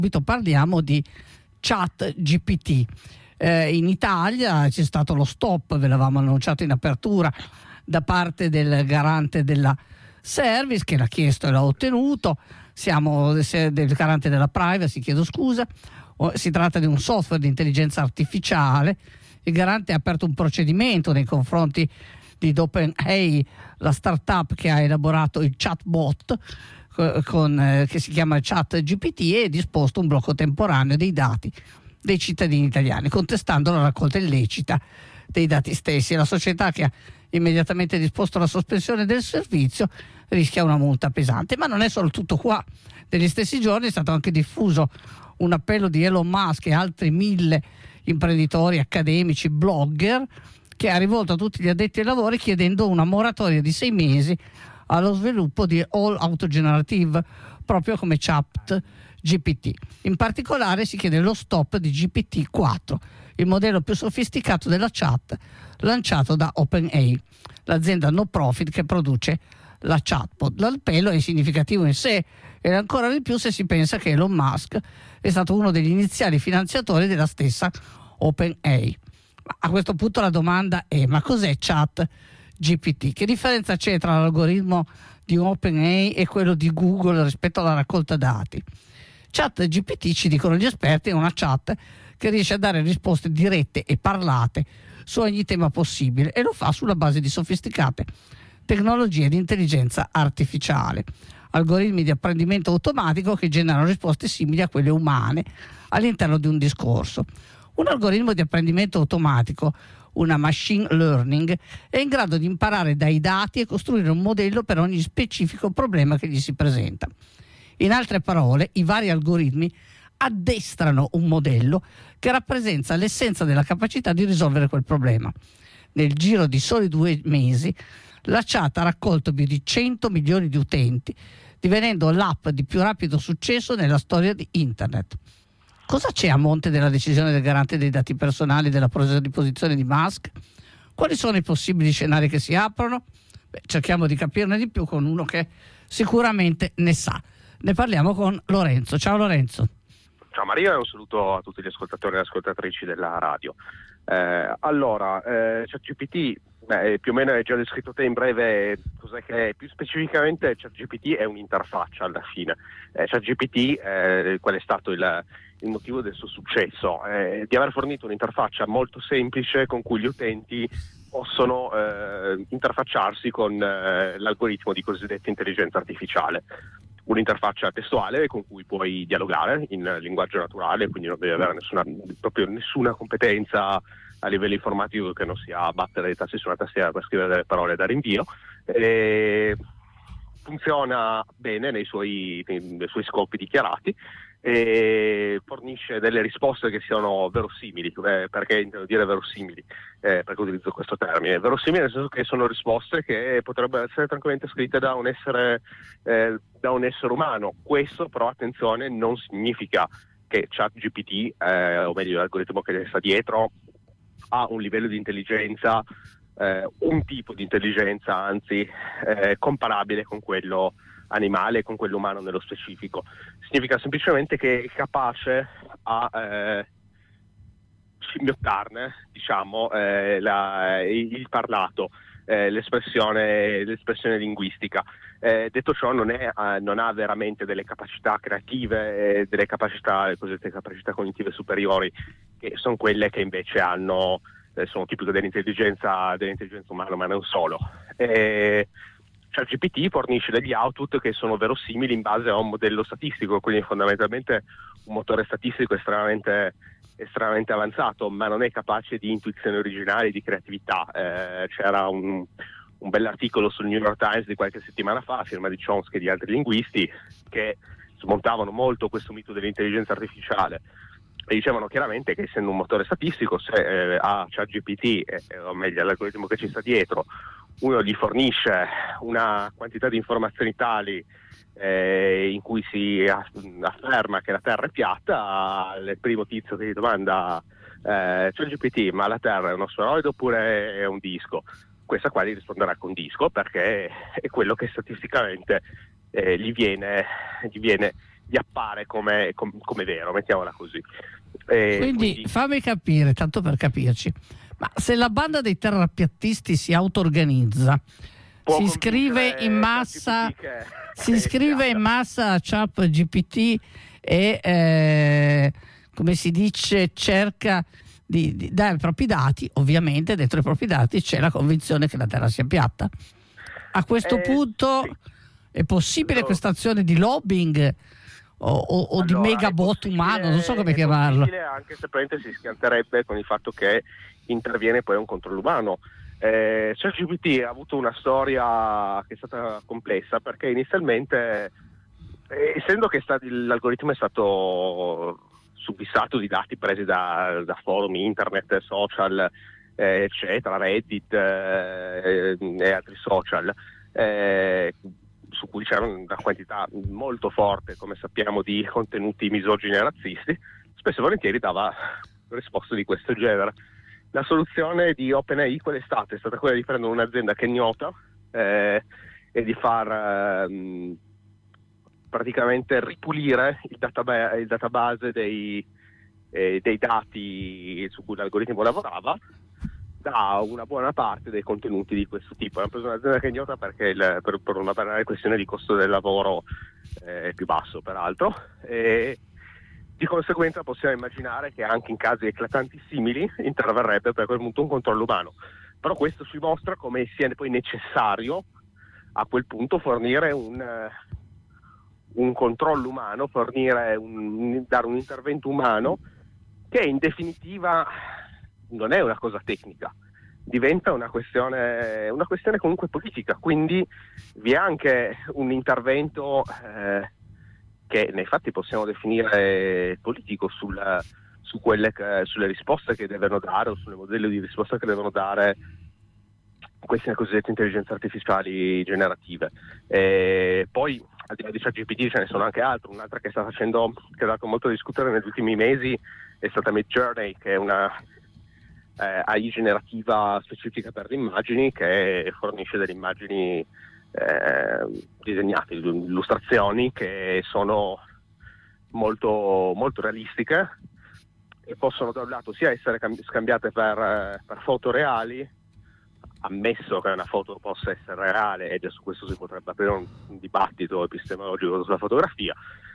Subito parliamo di ChatGPT. In Italia c'è stato lo stop, ve l'avevamo annunciato in apertura, da parte del garante della service, che l'ha chiesto e l'ha ottenuto. Siamo del garante della privacy, chiedo scusa. Si tratta di un software di intelligenza artificiale. Il garante ha aperto un procedimento nei confronti di OpenAI, la startup che ha elaborato il chatbot che si chiama ChatGPT, e disposto un blocco temporaneo dei dati dei cittadini italiani, contestando la raccolta illecita dei dati stessi. La società, che ha immediatamente disposto la sospensione del servizio, rischia una multa pesante. Ma non è solo tutto qua. Negli stessi giorni è stato anche diffuso un appello di Elon Musk e altri 1000 imprenditori, accademici, blogger, che ha rivolto a tutti gli addetti ai lavori chiedendo una moratoria di 6 mesi allo sviluppo di All Autogenerative, proprio come ChatGPT. In particolare si chiede lo stop di GPT-4, il modello più sofisticato della chat lanciato da OpenAI, l'azienda no profit che produce la chatbot. L'appello è significativo in sé, e ancora di più se si pensa che Elon Musk è stato uno degli iniziali finanziatori della stessa OpenAI. A questo punto la domanda è: ma cos'è ChatGPT? Che differenza c'è tra l'algoritmo di OpenAI e quello di Google rispetto alla raccolta dati? ChatGPT, ci dicono gli esperti, è una chat che riesce a dare risposte dirette e parlate su ogni tema possibile, e lo fa sulla base di sofisticate tecnologie di intelligenza artificiale, algoritmi di apprendimento automatico che generano risposte simili a quelle umane all'interno di un discorso. Un algoritmo di apprendimento automatico, una machine learning, è in grado di imparare dai dati e costruire un modello per ogni specifico problema che gli si presenta. In altre parole, i vari algoritmi addestrano un modello che rappresenta l'essenza della capacità di risolvere quel problema. Nel giro di soli 2 mesi, la chat ha raccolto più di 100 milioni di utenti, divenendo l'app di più rapido successo nella storia di Internet. Cosa c'è a monte della decisione del garante dei dati personali della presa di posizione di Musk? Quali sono i possibili scenari che si aprono? Cerchiamo di capirne di più con uno che sicuramente ne sa. Ne parliamo con Lorenzo. Ciao Lorenzo. Ciao Maria, e un saluto a tutti gli ascoltatori e ascoltatrici della radio. ChatGPT, più o meno hai già descritto te in breve cos'è che è. Più specificamente ChatGPT è un'interfaccia alla fine. ChatGPT, qual è stato il motivo del suo successo? Di aver fornito un'interfaccia molto semplice con cui gli utenti possono interfacciarsi con l'algoritmo di cosiddetta intelligenza artificiale. Un'interfaccia testuale con cui puoi dialogare in linguaggio naturale, quindi non devi avere nessuna competenza a livello informatico che non sia battere le tasti su una tastiera per scrivere delle parole da rinvio. Funziona bene nei suoi scopi dichiarati e fornisce delle risposte che siano verosimili. Perché intendo dire verosimili? Perché utilizzo questo termine? Verosimili nel senso che sono risposte che potrebbero essere tranquillamente scritte da un essere umano. Questo però, attenzione, non significa che ChatGPT, o meglio l'algoritmo che sta dietro, ha un livello di intelligenza, un tipo di intelligenza anzi comparabile con quello animale, con quello umano nello specifico. Significa semplicemente che è capace a scimmiottarne, diciamo, il parlato, l'espressione linguistica. Detto ciò, non ha veramente delle capacità creative, delle cosiddette capacità cognitive superiori, che sono quelle che invece sono tipiche dell'intelligenza umana, ma non solo. ChatGPT fornisce degli output che sono verosimili in base a un modello statistico, quindi fondamentalmente un motore statistico estremamente avanzato, ma non è capace di intuizione originale, di creatività. C'era un bell'articolo sul New York Times di qualche settimana fa, a firma di Chomsky e di altri linguisti, che smontavano molto questo mito dell'intelligenza artificiale e dicevano chiaramente che, essendo un motore statistico, se a ChatGPT, o meglio l'algoritmo che ci sta dietro, uno gli fornisce una quantità di informazioni tali in cui si afferma che la Terra è piatta, il primo tizio che gli domanda ChatGPT, ma la Terra è uno sferoide oppure è un disco? Questa qua gli risponderà con disco, perché è quello che statisticamente gli viene gli appare come vero, mettiamola così. Quindi fammi capire, tanto per capirci, ma se la banda dei terrapiattisti si auto-organizza, si iscrive in massa a ChatGPT e come si dice, cerca di dare i propri dati, ovviamente dentro i propri dati c'è la convinzione che la Terra sia piatta. A questo punto sì. È possibile questa azione di lobbying o di megabot umano, non so come chiamarlo. È possibile, anche se praticamente si schianterebbe con il fatto che interviene poi un controllo umano. ChatGPT ha avuto una storia che è stata complessa, perché inizialmente, essendo che l'algoritmo è stato subissato di dati presi da forum, internet, social, eccetera, Reddit e altri social, su cui c'era una quantità molto forte, come sappiamo, di contenuti misogini e razzisti, spesso e volentieri dava risposte di questo genere. La soluzione di OpenAI qual è stata? È stata quella di prendere un'azienda che è ignota e di far praticamente ripulire il database dei dati su cui l'algoritmo lavorava da una buona parte dei contenuti di questo tipo. Hanno preso un'azienda che è ignota perché per una banale questione di costo del lavoro più basso, peraltro, e di conseguenza possiamo immaginare che anche in casi eclatanti simili interverrebbe per quel punto un controllo umano. Però questo ci mostra come sia poi necessario a quel punto fornire un controllo umano, dare un intervento umano che in definitiva non è una cosa tecnica, diventa una questione comunque politica, quindi vi è anche un intervento che nei fatti possiamo definire politico sulle risposte che devono dare o sulle modelli di risposta che devono dare queste cosiddette intelligenze artificiali generative. Poi al di là di ChatGPT ce ne sono anche altre. Un'altra che ha dato molto a discutere negli ultimi mesi è stata Midjourney, che è una AI generativa specifica per le immagini, che fornisce delle immagini disegnate, illustrazioni che sono molto, molto realistiche e possono da un lato sia essere scambiate per foto reali, ammesso che una foto possa essere reale, e già su questo si potrebbe aprire un dibattito epistemologico sulla fotografia,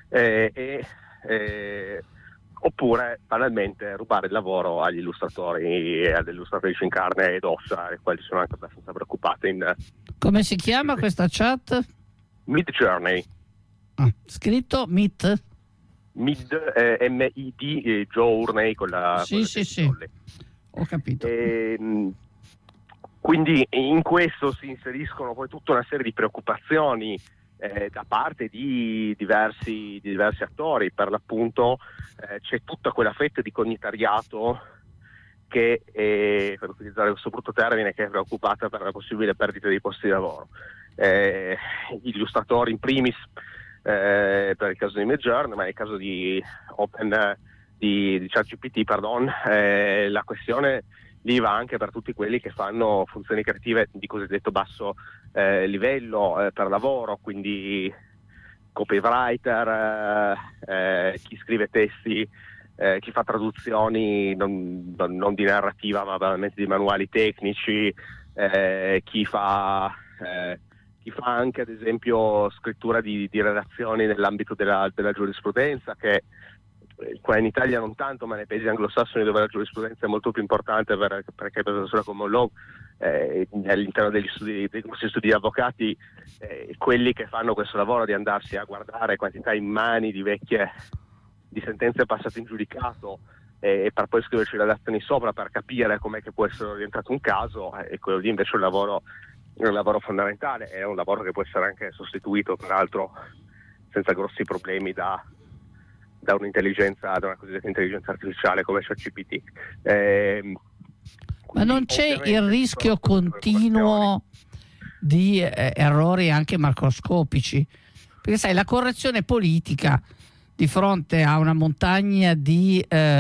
oppure banalmente rubare il lavoro agli illustratori e alle illustratrici in carne ed ossa, le quali sono anche abbastanza preoccupate. Come si chiama questa chat? Midjourney. Scritto Mid, M-I-D, Journey con la sì. Ho capito. Quindi in questo si inseriscono poi tutta una serie di preoccupazioni da parte di diversi attori. Per l'appunto c'è tutta quella fetta di cognitariato che, per utilizzare questo brutto termine, che è preoccupata per la possibile perdita di posti di lavoro. Gli illustratori in primis per il caso di Midjourney, ma nel caso di ChatGPT, la questione lì va anche per tutti quelli che fanno funzioni creative di cosiddetto basso livello per lavoro, quindi copywriter, chi scrive testi, chi fa traduzioni non di narrativa ma veramente di manuali tecnici, chi fa anche ad esempio scrittura di redazioni nell'ambito della giurisprudenza, che qua in Italia non tanto, ma nei paesi anglosassoni dove la giurisprudenza è molto più importante perché per la common law, all'interno dei grossi studi di avvocati, quelli che fanno questo lavoro di andarsi a guardare quantità immani di sentenze passate in giudicato e per poi scriverci redazioni sopra per capire com'è che può essere orientato un caso, e quello lì invece è un lavoro fondamentale, è un lavoro che può essere anche sostituito peraltro senza grossi problemi da una cosiddetta intelligenza artificiale come ChatGPT. Ma non c'è il rischio continuo di errori anche macroscopici? Perché sai, la correzione politica di fronte a una montagna di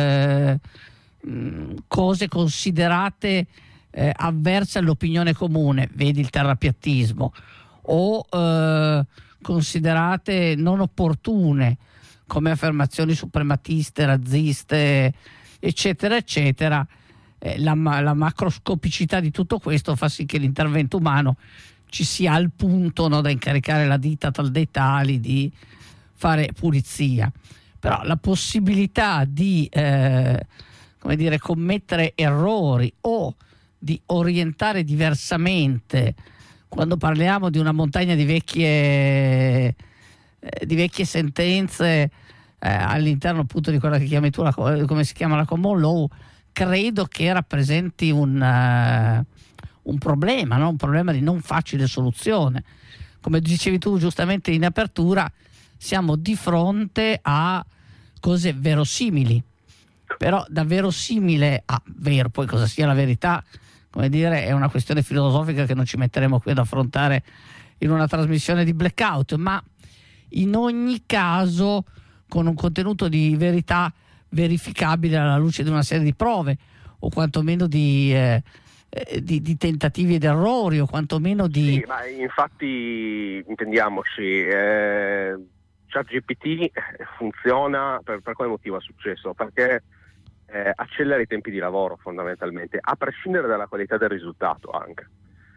cose considerate avverse all'opinione comune, vedi il terrapiattismo, o considerate non opportune come affermazioni suprematiste, razziste, eccetera, eccetera. La macroscopicità di tutto questo fa sì che l'intervento umano ci sia al punto, no, da incaricare la ditta tal dei tali di fare pulizia. Però la possibilità di commettere errori o di orientare diversamente, quando parliamo di una montagna di vecchie sentenze all'interno appunto di quella che chiami tu come si chiama la common law, credo che rappresenti un problema, no? Un problema di non facile soluzione. Come dicevi tu giustamente in apertura, siamo di fronte a cose verosimili, però da verosimile a vero, poi cosa sia la verità, come dire, è una questione filosofica che non ci metteremo qui ad affrontare in una trasmissione di Blackout, ma in ogni caso con un contenuto di verità verificabile alla luce di una serie di prove, o quantomeno di tentativi ed errori, o quantomeno di... Sì, ma infatti intendiamoci, ChatGPT funziona per quale motivo ha successo? Perché accelera i tempi di lavoro fondamentalmente, a prescindere dalla qualità del risultato anche.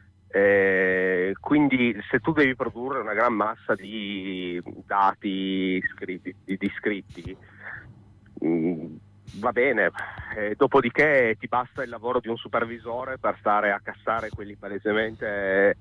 Quindi se tu devi produrre una gran massa di dati scritti, va bene, dopodiché ti basta il lavoro di un supervisore per stare a cassare quelli palesemente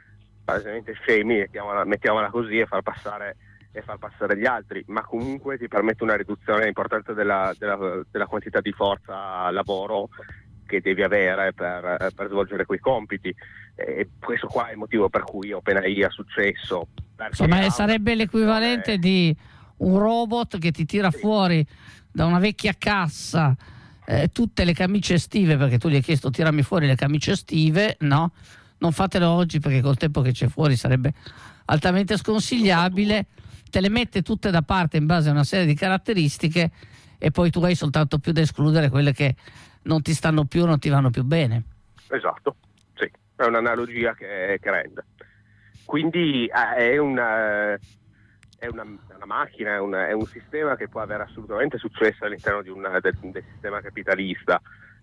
scemi, mettiamola così, e far passare gli altri, ma comunque ti permette una riduzione importante della quantità di forza lavoro che devi avere per svolgere quei compiti. E questo qua è il motivo per cui OpenAI ha successo. Insomma, sarebbe l'equivalente di un robot che ti tira fuori da una vecchia cassa tutte le camicie estive, perché tu gli hai chiesto tirami fuori le camicie estive, no? Non fatelo oggi perché col tempo che c'è fuori sarebbe altamente sconsigliabile. Te le mette tutte da parte in base a una serie di caratteristiche e poi tu hai soltanto più da escludere quelle che non ti stanno più, non ti vanno più bene. Esatto, sì, è un'analogia che rende. Quindi è una macchina, è un sistema che può avere assolutamente successo all'interno del sistema capitalista,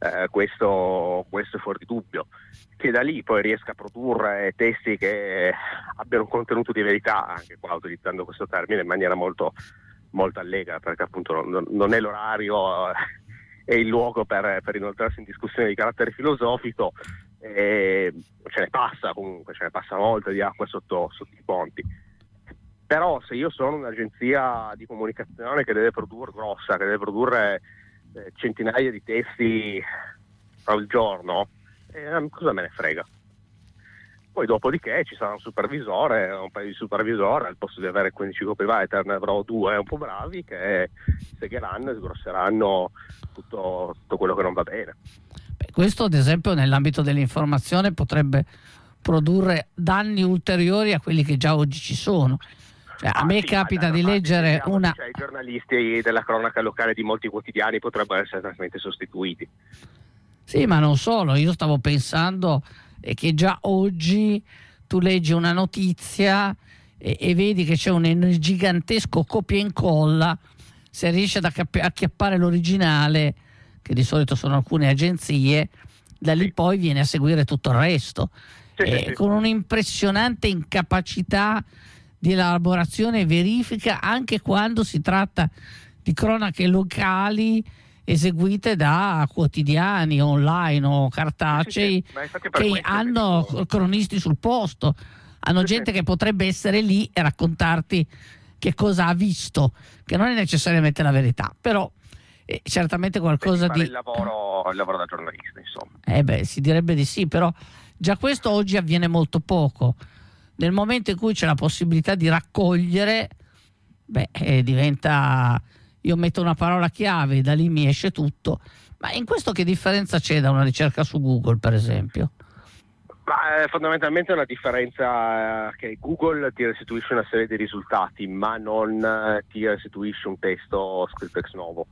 questo è fuori di dubbio. Che da lì poi riesca a produrre testi che abbiano un contenuto di verità, anche qua utilizzando questo termine in maniera molto, molto allegra, perché appunto non è l'orario e il luogo per inoltrarsi in discussioni di carattere filosofico, ce ne passa molto di acqua sotto i ponti. Però se io sono un'agenzia di comunicazione che deve produrre centinaia di testi al giorno, cosa me ne frega? Poi dopodiché ci sarà un supervisore, un paio di supervisori, al posto di avere 15 copywriter ne avrò 2 un po' bravi che segheranno e sgrosseranno tutto quello che non va bene. Questo ad esempio nell'ambito dell'informazione potrebbe produrre danni ulteriori a quelli che già oggi ci sono. A me capita di leggere i giornalisti della cronaca locale di molti quotidiani potrebbero essere tranquillamente sostituiti. Sì, ma non solo, io stavo pensando che già oggi tu leggi una notizia e vedi che c'è un gigantesco copia e incolla, se riesci ad acchiappare l'originale, che di solito sono alcune agenzie, da lì poi viene a seguire tutto il resto, con un'impressionante incapacità di elaborazione e verifica, anche quando si tratta di cronache locali eseguite da quotidiani online o cartacei che hanno cronisti sul posto, hanno gente che potrebbe essere lì e raccontarti che cosa ha visto, che non è necessariamente la verità, però certamente qualcosa di... il lavoro da giornalista, insomma. Si direbbe di sì, però già questo oggi avviene molto poco. Nel momento in cui c'è la possibilità di raccogliere, diventa, io metto una parola chiave, da lì mi esce tutto. Ma in questo che differenza c'è da una ricerca su Google, per esempio? Fondamentalmente è una differenza che Google ti restituisce una serie di risultati, ma non ti restituisce un testo scritto ex novo.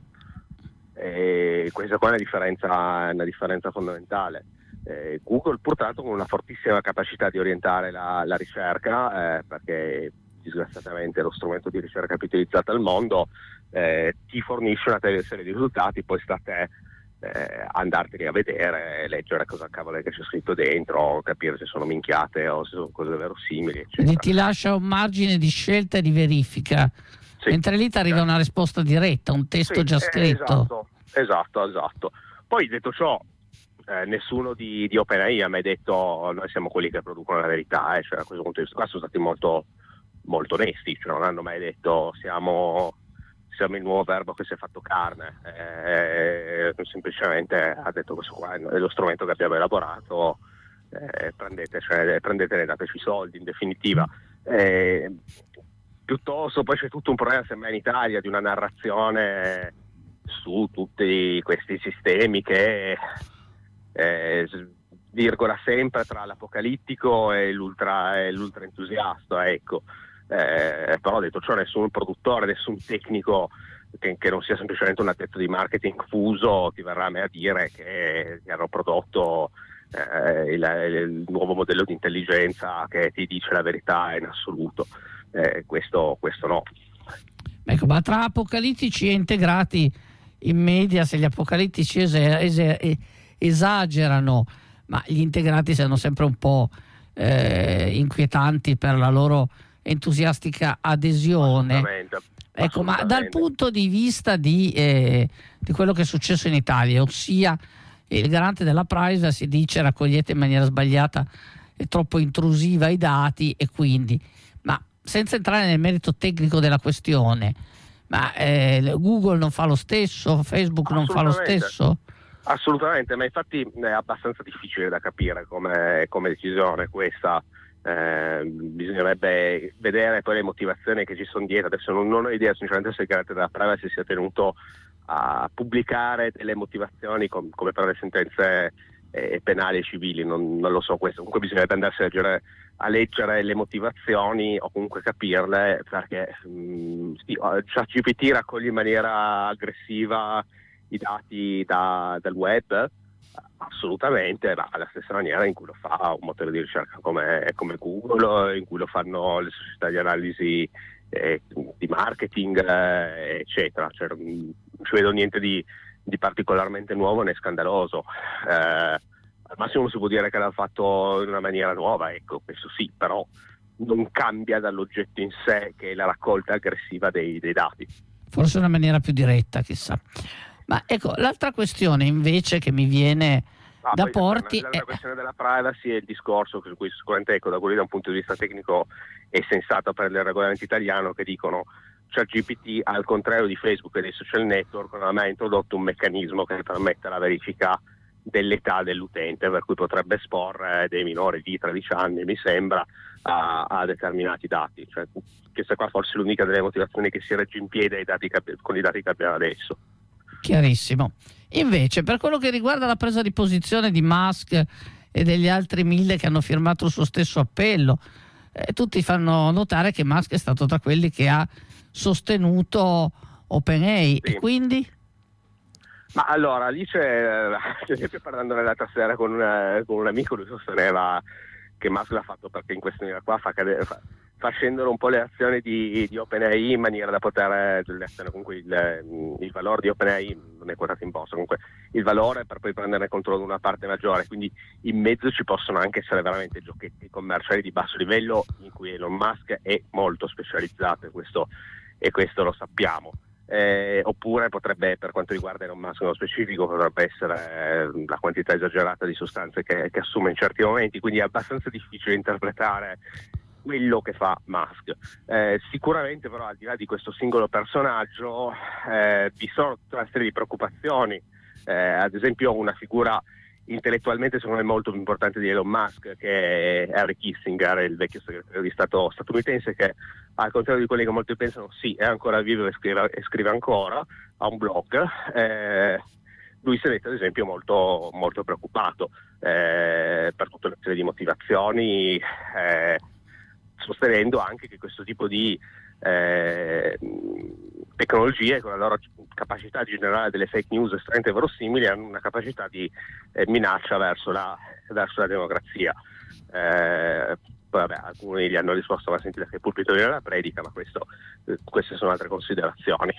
Questa qua è una differenza fondamentale. Google purtroppo con una fortissima capacità di orientare la ricerca, perché disgraziatamente lo strumento di ricerca più utilizzato al mondo, ti fornisce una serie di risultati, poi sta a te andarteli a vedere, leggere cosa cavolo è che c'è scritto dentro, capire se sono minchiate o se sono cose verosimili, eccetera. Quindi ti lascia un margine di scelta e di verifica, Sì, mentre lì ti arriva una risposta diretta, un testo già scritto. Esatto. Poi detto ciò, nessuno di OpenAI ha mai detto noi siamo quelli che producono la verità, cioè, a questo punto di vista qua sono stati molto, molto onesti, cioè, non hanno mai detto siamo il nuovo verbo che si è fatto carne, semplicemente ha detto questo qua è lo strumento che abbiamo elaborato, prendetene e dateci i soldi, in definitiva. Piuttosto poi c'è tutto un problema, sembra in Italia, di una narrazione su tutti questi sistemi che virgola sempre tra l'apocalittico e l'ultra entusiasta, ecco. Però detto ciò, nessun produttore, nessun tecnico che non sia semplicemente un addetto di marketing fuso ti verrà a me a dire che hanno prodotto il nuovo modello di intelligenza che ti dice la verità in assoluto. Questo no. Ecco, ma tra apocalittici e integrati, in media, se gli apocalittici esagerano, ma gli integrati sono sempre un po' inquietanti per la loro entusiastica adesione. Ecco, ma dal punto di vista di quello che è successo in Italia, ossia il garante della privacy dice raccogliete in maniera sbagliata e troppo intrusiva i dati, e quindi, ma senza entrare nel merito tecnico della questione, ma Google non fa lo stesso, Facebook non fa lo stesso? Assolutamente, ma infatti è abbastanza difficile da capire come decisione questa. Bisognerebbe vedere poi le motivazioni che ci sono dietro. Adesso non ho idea sinceramente se il garante della privacy sia tenuto a pubblicare delle motivazioni come per le sentenze penali e civili, non lo so questo. Comunque bisognerebbe andarsi a leggere le motivazioni o comunque capirle, perché ChatGPT raccoglie in maniera aggressiva i dati dal web, assolutamente, ma alla stessa maniera in cui lo fa un motore di ricerca come Google, in cui lo fanno le società di analisi di marketing, eccetera. Cioè, non ci vedo niente di particolarmente nuovo né scandaloso. Al massimo si può dire che l'ha fatto in una maniera nuova, ecco, questo sì, però non cambia dall'oggetto in sé, che è la raccolta aggressiva dei dati. Forse una maniera più diretta, chissà. Ma ecco, l'altra questione invece che mi viene da porti la questione della privacy e il discorso su cui sicuramente, ecco, da quelli da un punto di vista tecnico è sensato per il regolamento italiano, che dicono ChatGPT, al contrario di Facebook e dei social network, non ha mai introdotto un meccanismo che permetta la verifica dell'età dell'utente, per cui potrebbe esporre dei minori di 13 anni, mi sembra, a determinati dati. Cioè, questa qua forse è l'unica delle motivazioni che si regge in piedi con i dati che abbiamo adesso. Chiarissimo. Invece, per quello che riguarda la presa di posizione di Musk e degli altri 1000 che hanno firmato il suo stesso appello, tutti fanno notare che Musk è stato tra quelli che ha sostenuto OpenAI, sì. E quindi? Ma allora, lì c'è, ad esempio, parlandone l'altra sera con un amico, lui sosteneva che Musk l'ha fatto perché in questa maniera qua fa scendere un po' le azioni di OpenAI in maniera da poter, comunque il valore di OpenAI non è quotato in borsa, comunque il valore per poi prenderne controllo di una parte maggiore, quindi in mezzo ci possono anche essere veramente giochetti commerciali di basso livello in cui Elon Musk è molto specializzato, e questo lo sappiamo. Oppure potrebbe, per quanto riguarda Elon Musk nello specifico, potrebbe essere la quantità esagerata di sostanze che assume in certi momenti, quindi è abbastanza difficile interpretare quello che fa Musk. Sicuramente però, al di là di questo singolo personaggio, vi sono tutta una serie di preoccupazioni. Ad esempio, una figura intellettualmente secondo me molto più importante di Elon Musk, che è Henry Kissinger, il vecchio segretario di Stato statunitense, che al contrario di quelli che molti pensano, sì, è ancora vivo e scrive ancora, ha un blog. Lui si è detto ad esempio molto, molto preoccupato per tutta una serie di motivazioni, sostenendo anche che questo tipo di tecnologie, con la loro capacità di generare delle fake news estremamente verosimili, hanno una capacità di minaccia verso la democrazia. Poi vabbè, alcuni gli hanno risposto: ma sentite che il pulpito viene la predica, ma queste sono altre considerazioni.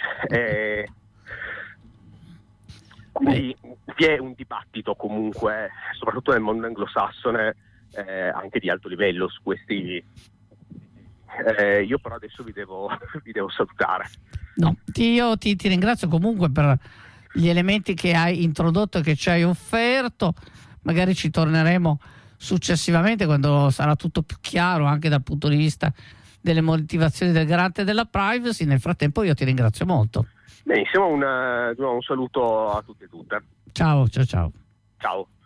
Quindi vi è un dibattito comunque, soprattutto nel mondo anglosassone, anche di alto livello su questi. Io però adesso vi devo salutare. No, io ti ringrazio comunque per gli elementi che hai introdotto e che ci hai offerto. Magari ci torneremo successivamente quando sarà tutto più chiaro anche dal punto di vista delle motivazioni del garante della privacy. Nel frattempo io ti ringrazio molto. Benissimo, un saluto a tutti e tutte. Ciao. Ciao.